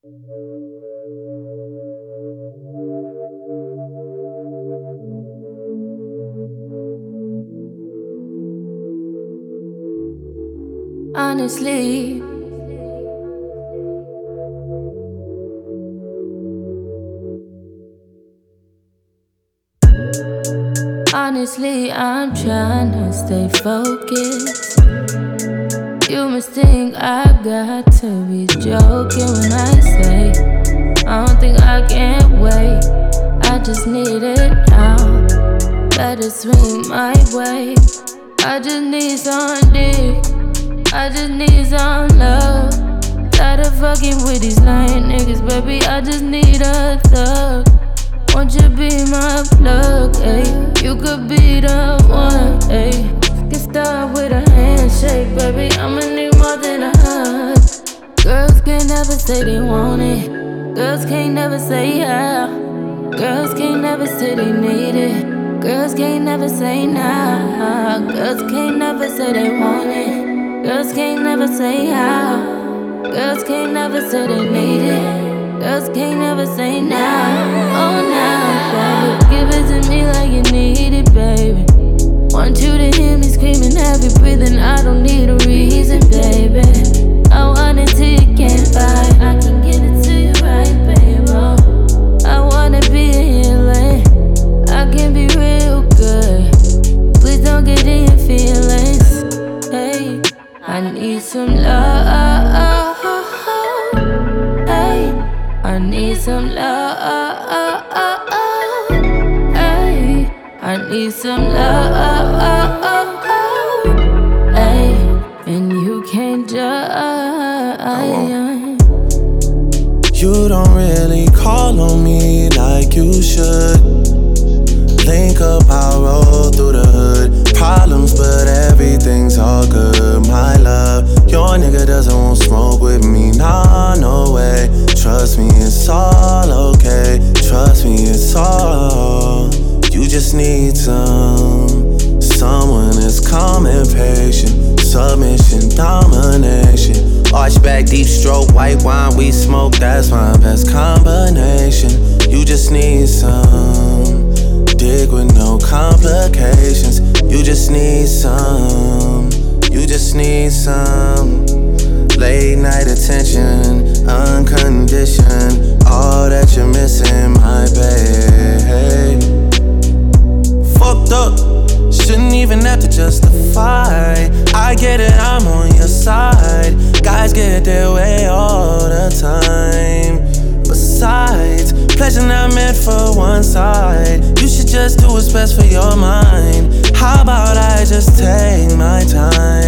Honestly, I'm trying to stay focused. You must think I got to be joking when I say I don't think I can wait. I just need it now. Better swing my way. I just need some dick. I just need some love. Tired of fucking with these lying niggas, baby. I just need a thug. Won't you be my plug, ayy? You could be the one, ayy. Get started with a handshake, baby. I'ma need more than a hug. Girls can't never say they want it. Girls can't never say yeah. Girls can't never say they need it. Girls can't never say nah. Girls can't never say they want it. Girls can't never say how. Girls can't never say they need it. Girls can't never say now. Oh, now, baby. Give it to me like you need it, baby. Want you to hear me screaming, heavy breathing. I don't need a reason, baby. I want it till you can't fight. I can get it to you right, baby. I wanna be a healing. I can be real good. Please don't get in your feelings. Hey, I need some love. Hey, I need some love. Hey, I need some love. Hey, and you can't judge. You don't really call on me like you should. Link up, I'll roll through the hood. Problems, but everything's all good, my love. Your nigga doesn't want smoke with me, nah, no way. Trust me, it's all okay. Trust me, it's all. You just need someone that's calm and patient. Submission, domination. Arch back, deep stroke, white wine, we smoke. That's my best combination. You just need some dick with no complications. You just need some. You just need some late night attention, unconditioned. All that you're missing, my babe. Fucked up, shouldn't even have to justify. I get it, I'm on your side. Guys get their way all the time. Besides, pleasure not meant for one side. You should just do what's best for your mind. How about I just take my time?